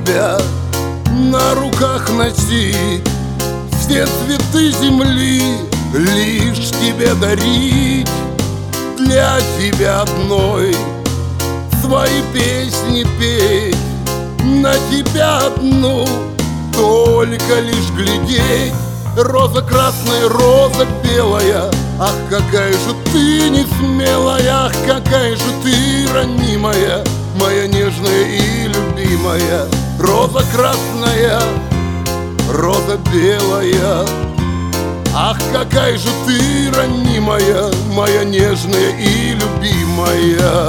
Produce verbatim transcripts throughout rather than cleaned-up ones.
тебя на руках носить, все цветы земли лишь тебе дарить, для тебя одной свои песни петь, на тебя одну только лишь глядеть. Роза красная, роза белая, ах, какая же ты не смелая, ах, какая же ты ранимая, моя нежная и любимая. Роза красная, роза белая, ах, какая же ты ранимая, моя нежная и любимая.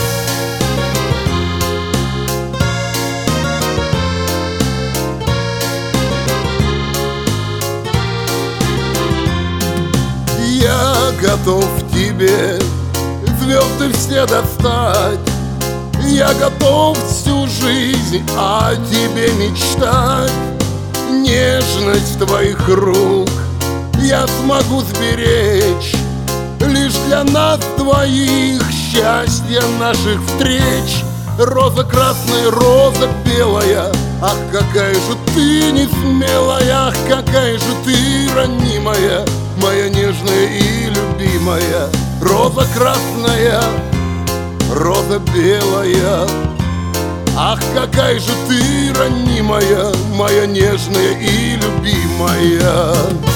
Я готов тебе звезды все достать, я готов всю жизнь о тебе мечтать. Нежность твоих рук я смогу сберечь, лишь для нас двоих, счастья наших встреч. Роза красная, роза белая, ах, какая же ты не смелая, ах, какая же ты ранимая, моя нежная и любимая. Роза красная, роза белая, ах, какая же ты ранимая, моя нежная и любимая.